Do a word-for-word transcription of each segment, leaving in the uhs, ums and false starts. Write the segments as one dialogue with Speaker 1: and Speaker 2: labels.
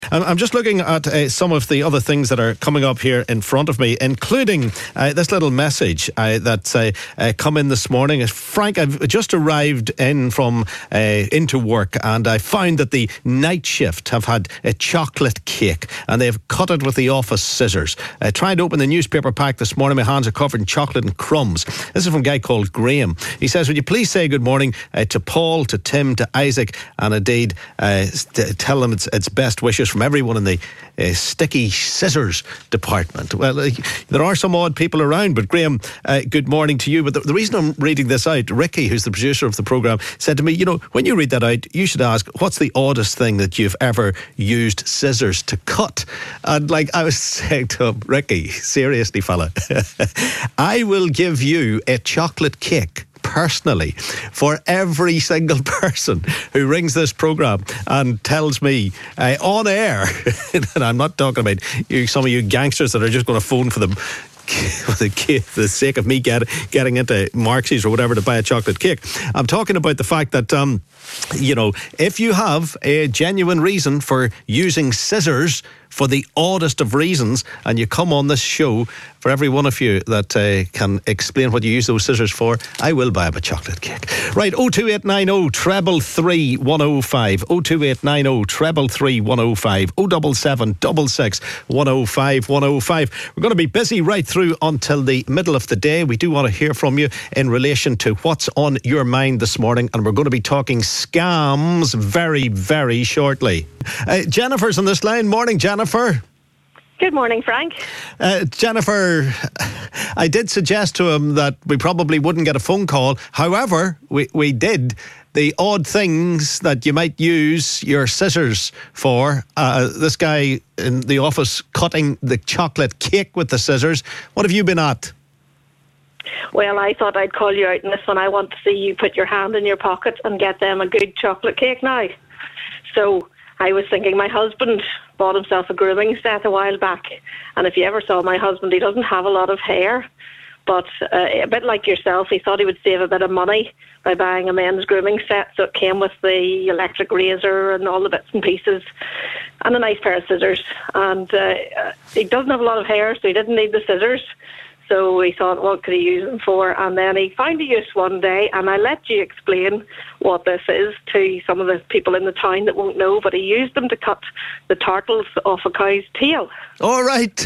Speaker 1: I'm I'm just looking at uh, some of the other things that are coming up here in front of me, including uh, this little message uh, that's uh, uh, come in this morning. Frank, I've just arrived in from uh, into work, and I found that the night shift have had a chocolate cake, and they've cut it with the office scissors. I tried to open the newspaper pack this morning. My hands are covered in chocolate and crumbs. This is from a guy called Graham. He says, would you please say good morning uh, to Paul, to Tim, to Isaac, and indeed uh, st- tell them it's, it's best wishes from everyone in the uh, sticky scissors department. Well, uh, there are some odd people around, but Graham, uh, good morning to you. But the, the reason I'm reading this out, Ricky, who's the producer of the programme, said to me, you know, when you read that out, you should ask, what's the oddest thing that you've ever used scissors to cut? And like I was saying to him, Ricky, seriously, fella, I will give you a chocolate cake personally for every single person who rings this programme and tells me uh, on air, and I'm not talking about you, some of you gangsters that are just going to phone for them for the, for the sake of me get, getting into Marxies or whatever to buy a chocolate cake. I'm talking about the fact that um, you know, if you have a genuine reason for using scissors for the oddest of reasons, and you come on this show, for every one of you that uh, can explain what you use those scissors for, I will buy up a chocolate cake. Right, oh two eight nine oh treble three one oh five, oh two eight nine oh treble three one oh five, oh seven seven six six one oh five one oh five. We're going to be busy right through until the middle of the day. We do want to hear from you in relation to what's on your mind this morning, and we're going to be talking scams very, very shortly. Uh, Jennifer's on this line. Morning, Jennifer.
Speaker 2: Good morning, Frank.
Speaker 1: Uh, Jennifer, I did suggest to him that we probably wouldn't get a phone call. However, we, we did. The odd things that you might use your scissors for. Uh, this guy in the office cutting the chocolate cake with the scissors. What have you been at?
Speaker 2: Well, I thought I'd call you out in this one. I want to see you put your hand in your pocket and get them a good chocolate cake now. So I was thinking my husband bought himself a grooming set a while back. And if you ever saw my husband, he doesn't have a lot of hair. But uh, a bit like yourself, he thought he would save a bit of money by buying a men's grooming set. So it came with the electric razor and all the bits and pieces and a nice pair of scissors. And uh, he doesn't have a lot of hair, so he didn't need the scissors. So he thought, what could he use them for? And then he found a use one day, and I let you explain what this is to some of the people in the town that won't know, but he used them to cut the turtles off a cow's tail.
Speaker 1: All right.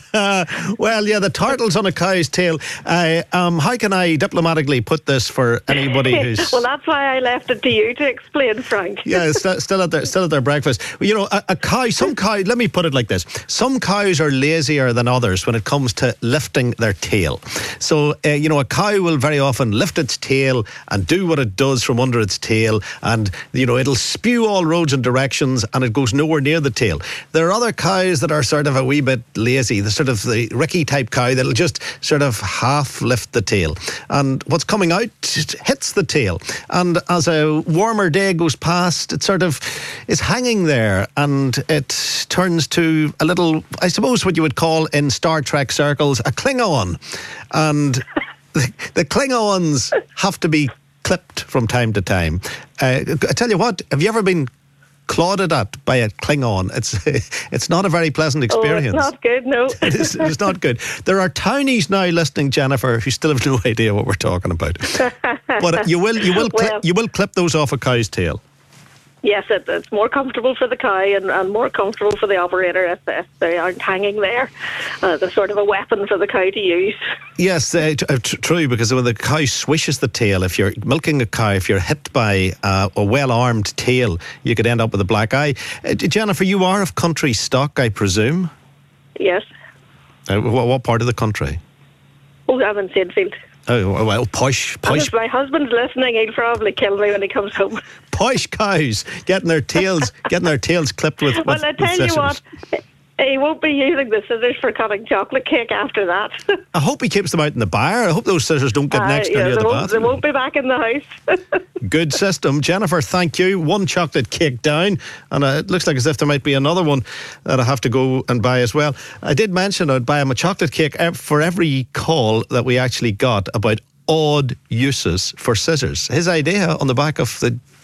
Speaker 1: Well, yeah, the turtles on a cow's tail. Uh, um, how can I diplomatically put this for anybody who's...
Speaker 2: Well, that's why I left it to you to explain, Frank.
Speaker 1: Yeah, st- still at their still at their breakfast. Well, you know, a, a cow, some cow, let me put it like this. Some cows are lazier than others when it comes to lifting their tail. So, uh, you know, a cow will very often lift its tail and do what it does from under its tail, and, you know, it'll spew all roads and directions and it goes nowhere near the tail. There are other cows that are sort of a wee bit lazy, the sort of the Ricky type cow that'll just sort of half lift the tail, and what's coming out hits the tail, and as a warmer day goes past, it sort of is hanging there, and it turns to a little, I suppose what you would call in Star Trek circles, a Klingon. And the, the Klingons have to be clipped from time to time. Uh, I tell you what, have you ever been clawed at by a Klingon? It's it's not a very pleasant experience.
Speaker 2: Oh, it's not good, no.
Speaker 1: it is, it's not good. There are townies now listening, Jennifer, who still have no idea what we're talking about. But you will you will cli-
Speaker 2: well,
Speaker 1: you will clip those off a cow's tail.
Speaker 2: Yes, it, it's more comfortable for the cow and, and more comfortable for the operator if, if they aren't hanging there. Uh, they're sort of a weapon for the cow to use.
Speaker 1: Yes, uh, t- uh, t- true, because when the cow swishes the tail, if you're milking a cow, if you're hit by uh, a well-armed tail, you could end up with a black eye. Uh, Jennifer, you are of country stock, I presume?
Speaker 2: Yes.
Speaker 1: Uh, what, what part of the country?
Speaker 2: Oh, I'm in Saintfield.
Speaker 1: Oh, well, posh, posh.
Speaker 2: And if my husband's listening, he'll probably kill me when he comes home.
Speaker 1: Posh cows getting their tails, getting their tails clipped with, with
Speaker 2: Well, I tell you what, he won't be using the scissors for cutting chocolate cake after that.
Speaker 1: I hope he keeps them out in the bar. I hope those scissors don't get
Speaker 2: uh,
Speaker 1: next
Speaker 2: yeah,
Speaker 1: to near the bathroom.
Speaker 2: They won't be back in the house.
Speaker 1: Good system. Jennifer, thank you. One chocolate cake down, and uh, it looks like as if there might be another one that I have to go and buy as well. I did mention I'd buy him a chocolate cake for every call that we actually got about odd uses for scissors. His idea on the back of the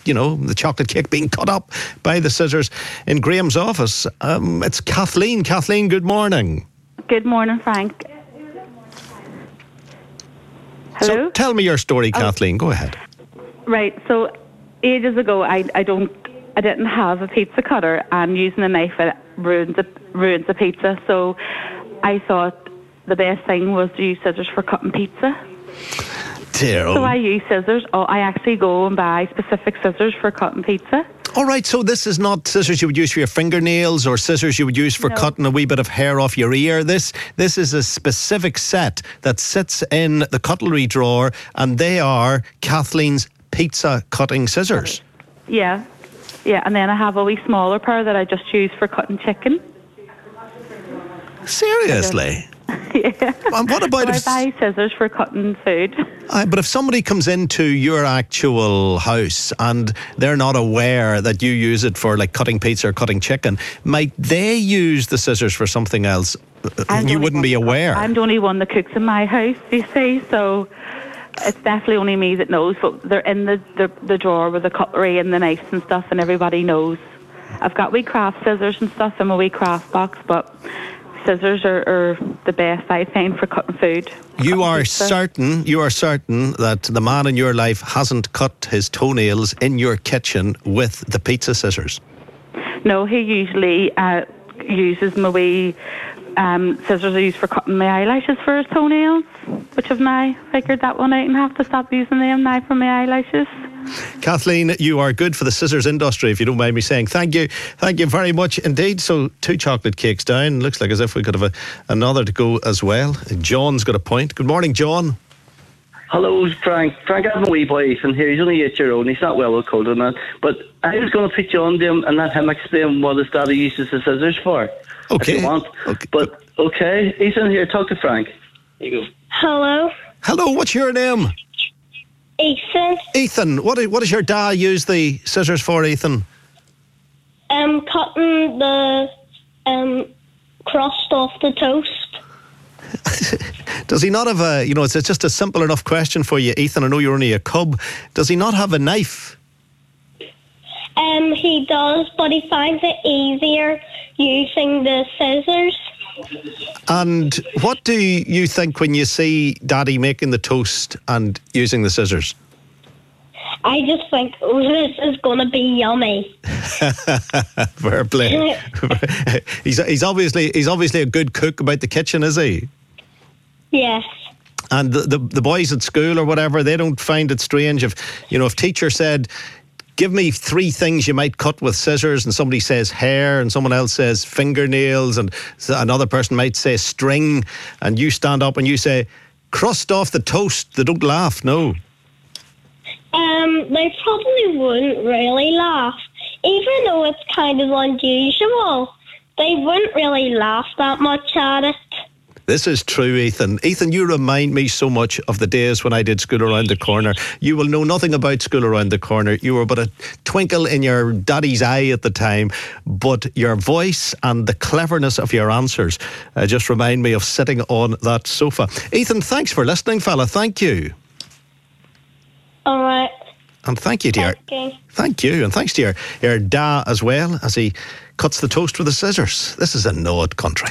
Speaker 1: you know, the chocolate cake being cut up by the scissors in Graham's office. Um, it's Kathleen. Kathleen, good morning.
Speaker 3: Good morning, Frank. Hello?
Speaker 1: So tell me your story, oh. Kathleen. Go ahead.
Speaker 3: Right. So ages ago, I I don't I didn't have a pizza cutter, and using a knife it ruins a, ruins a pizza. So I thought the best thing was to use scissors for cutting pizza.
Speaker 1: Dear.
Speaker 3: So I use scissors. Oh, I actually go and buy specific scissors for cutting pizza.
Speaker 1: All right, so this is not scissors you would use for your fingernails or scissors you would use for no. cutting a wee bit of hair off your ear. This this is a specific set that sits in the cutlery drawer, and they are Kathleen's pizza cutting scissors.
Speaker 3: Yeah, yeah, and then I have a wee smaller pair that I just use for cutting chicken.
Speaker 1: Seriously?
Speaker 3: Yeah.
Speaker 1: And what about
Speaker 3: so
Speaker 1: if
Speaker 3: I buy scissors for cutting food?
Speaker 1: Uh, but if somebody comes into your actual house and they're not aware that you use it for like cutting pizza or cutting chicken, might they use the scissors for something else? And you wouldn't be aware.
Speaker 3: I'm the only one that cooks in my house, you see, so it's definitely only me that knows. But they're in the, the, the drawer with the cutlery and the knives and stuff, and everybody knows. I've got wee craft scissors and stuff in my wee craft box, but scissors are, are the best, I find, for cutting food.
Speaker 1: You are pizza. certain, you are certain that the man in your life hasn't cut his toenails in your kitchen with the pizza scissors?
Speaker 3: No, he usually uh, uses my wee um, scissors I use for cutting my eyelashes for his toenails, which I've now figured that one out and have to stop using them now for my eyelashes.
Speaker 1: Kathleen, you are good for the scissors industry, if you don't mind me saying. Thank you. Thank you very much indeed. So, two chocolate cakes down. Looks like as if we could have a, another to go as well. John's got a point. Good morning, John.
Speaker 4: Hello, Frank. Frank, I have a wee boy, Ethan, here. He's only eight year old and he's not well cold and that. But I was going to put you on to him and let him explain what his daddy uses the scissors for.
Speaker 1: Okay.
Speaker 4: If you want.
Speaker 1: Okay.
Speaker 4: But, okay, Ethan, here, talk to Frank. Here you go.
Speaker 2: Hello.
Speaker 1: Hello, what's your name?
Speaker 2: Ethan.
Speaker 1: Ethan, what, what does your dad use the scissors for, Ethan?
Speaker 2: Um, cutting the um, crust off the toast.
Speaker 1: Does he not have a, you know, it's just a simple enough question for you, Ethan. I know you're only a cub. Does he not have a knife?
Speaker 2: Um, he does, but he finds it easier using the scissors.
Speaker 1: And what do you think when you see Daddy making the toast and using the scissors?
Speaker 2: I just think, oh, this is going to be yummy.
Speaker 1: Fair play. he's he's obviously he's obviously a good cook about the kitchen, is he?
Speaker 2: Yes.
Speaker 1: And the, the the boys at school or whatever, they don't find it strange if, you know, if teacher said, give me three things you might cut with scissors, and somebody says hair and someone else says fingernails and another person might say string, and you stand up and you say crust off the toast. They don't laugh, no.
Speaker 2: Um, they probably wouldn't really laugh. Even though it's kind of unusual, they wouldn't really laugh that much at it.
Speaker 1: This is true, Ethan. Ethan, you remind me so much of the days when I did School Around the Corner. You will know nothing about School Around the Corner. You were but a twinkle in your daddy's eye at the time, but your voice and the cleverness of your answers uh, just remind me of sitting on that sofa. Ethan, thanks for listening, fella. Thank you.
Speaker 2: All right.
Speaker 1: And thank you, dear.
Speaker 2: Thank you.
Speaker 1: Thank you. And thanks to your, your da as well, as he cuts the toast with the scissors. This is a Nod country.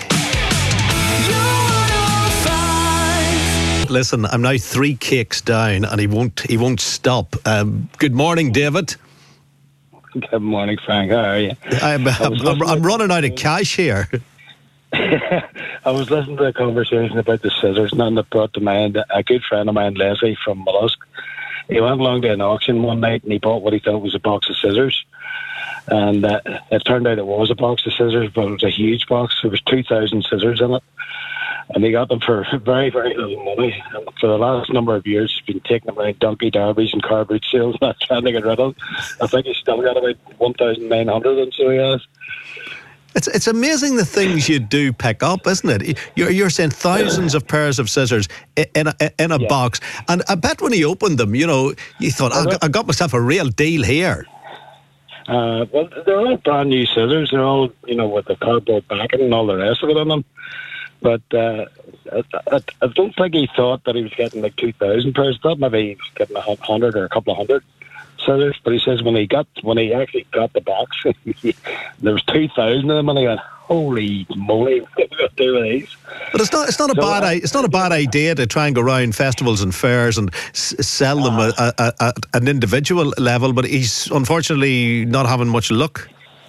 Speaker 1: Listen, I'm now three cakes down, and he won't. He won't stop. Um, good morning, David.
Speaker 5: Good morning, Frank. How are you?
Speaker 1: I'm, I'm, I'm, I'm running out of cash here.
Speaker 5: I was listening to a conversation about the scissors, and then it brought to mind a good friend of mine, Leslie from Mollusk. He went along to an auction one night, and he bought what he thought was a box of scissors. And uh, it turned out it was a box of scissors, but it was a huge box. There was two thousand scissors in it. And he got them for very, very little money. And for the last number of years, he's been taking them around donkey derbies and car boot sales, not trying to get rid of them. I think he's still got about one thousand nine hundred, and so he has.
Speaker 1: It's it's amazing the things you do pick up, isn't it? You're you're saying thousands of pairs of scissors in a, in a yeah. box. And I bet when he opened them, you know, you thought, I got, I got myself a real deal here.
Speaker 5: Uh, well, they're all brand new scissors. They're all, you know, with the cardboard backing and all the rest of it on them. But uh, I, I, I don't think he thought that he was getting like two thousand pairs. I thought maybe he was getting a hundred or a couple of hundred. scissors, but he says when he got when he actually got the box, there was two thousand of them, and he went, "Holy moly, what are we going to do with these?"
Speaker 1: But it's not. It's not a
Speaker 5: So,
Speaker 1: bad.
Speaker 5: uh,
Speaker 1: i- It's not a bad idea to try and go around festivals and fairs and s- sell them at, at, at an individual level. But he's unfortunately not having much luck.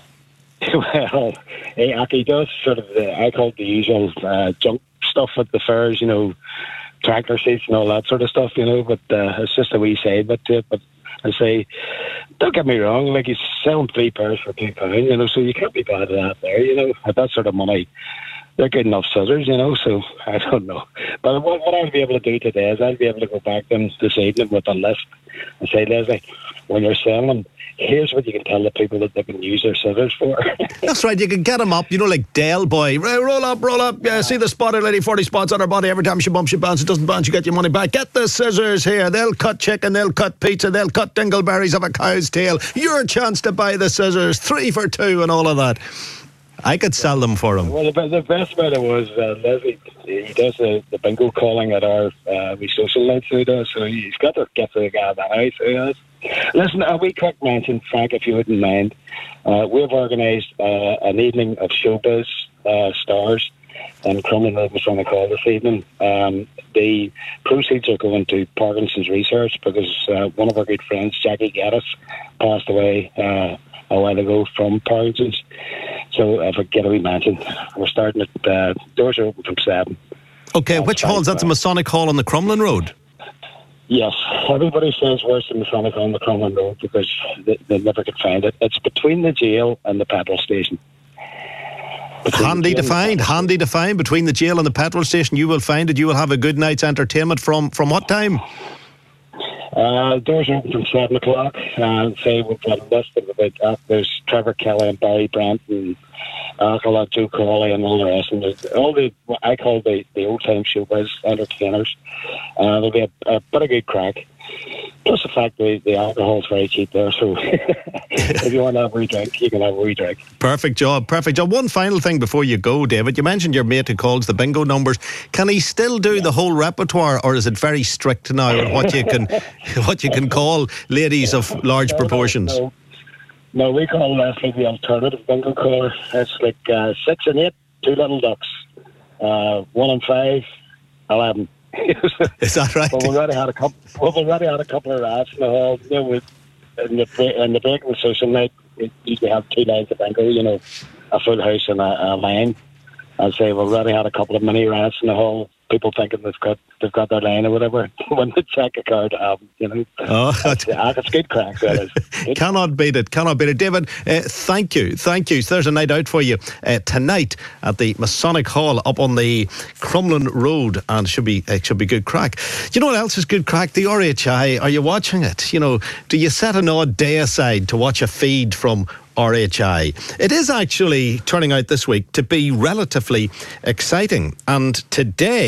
Speaker 5: Well, he, he does sort of the, I call it the usual uh, junk stuff at the fairs, you know, tractor seats and all that sort of stuff, you know, but uh, it's just a wee side bit to it. But I say, don't get me wrong, like he's selling three pairs for two pounds, you know, so you can't be bad at that there, you know, at that sort of money. They're good enough scissors, you know, so I don't know. But what, what I'll be able to do today is I'll be able to go back to them this evening with a list and say, Leslie, when you're selling them, here's what you can tell the people that they can use their scissors for.
Speaker 1: That's right. You can get them up. You know, like Dale Boy. Roll roll up, roll up. Yeah, see the spotted lady, forty spots on her body. Every time she bumps, she bounces. Doesn't bounce, you get your money back. Get the scissors here. They'll cut chicken. They'll cut pizza. They'll cut dingleberries of a cow's tail. Your chance to buy the scissors. Three for two and all of that. I could sell them for him.
Speaker 5: Well, the, the best about it was uh, Leslie, he does the, the bingo calling at our uh, wee social nights, so he does. So he's got to get to the guy of the house, so he has. Listen, a wee quick mention, Frank, if you wouldn't mind. Uh, we've organised uh, an evening of showbiz uh, stars in Crumlin Road Masonic Hall this evening. Um, the proceeds are going to Parkinson's Research because uh, one of our good friends, Jackie Gaddis, passed away uh, a while ago from Parkinson's. So if I get a wee mention, we're starting at, uh, doors are open from seven.
Speaker 1: Okay,
Speaker 5: That's
Speaker 1: which hall is that? The Masonic Hall on the Crumlin Road?
Speaker 5: Yes, everybody says where's the Masonic Hall on the Crumlin Road because they, they never could find it. It's between the jail and the petrol station. Between
Speaker 1: Handy
Speaker 5: the
Speaker 1: to
Speaker 5: jail and the
Speaker 1: find,
Speaker 5: petrol
Speaker 1: handy to find. Between the jail and the petrol station, you will find it. You will have a good night's entertainment from, from what time?
Speaker 5: Uh, doors are open from seven o'clock. And say we've got a list of about uh, there's Trevor Kelly and Barry Brant and Alcala, Joe Cawley and all the rest. And there's all the what I call the, the old time showbiz entertainers. Uh, there'll be a, a bit of good crack. Plus the fact that the alcohol's very cheap there, so if you want to have a wee drink, you can have a wee drink.
Speaker 1: Perfect job, perfect job. One final thing before you go, David. You mentioned your mate who calls the bingo numbers. Can he still do the whole repertoire, or is it very strict now on what you can what you can call ladies of large
Speaker 5: No,
Speaker 1: proportions?
Speaker 5: No, no, we call Leslie the alternative bingo caller. It's like uh, six and eight, two little ducks, uh, one and five, eleven.
Speaker 1: Is that right?
Speaker 5: Well, we've already had a couple. Well, we've already had a couple of rats in the hall. You know, with in the break, in the break of the social night, we usually have two lines of bingo. You know, a full house and a, a line. I'd say we've already had a couple of mini rats in the hall. People thinking they've got they've got their line or whatever when they check a card out. You know,
Speaker 1: Oh,
Speaker 5: it's, it's good crack. That is. Good.
Speaker 1: Cannot beat it, cannot beat it. David, uh, thank you, thank you. So there's a night out for you uh, tonight at the Masonic Hall up on the Crumlin Road, and should be it should be good crack. You know what else is good crack? The R H I. Are you watching it? You know, do you set an odd day aside to watch a feed from R H I? It is actually turning out this week to be relatively exciting, and today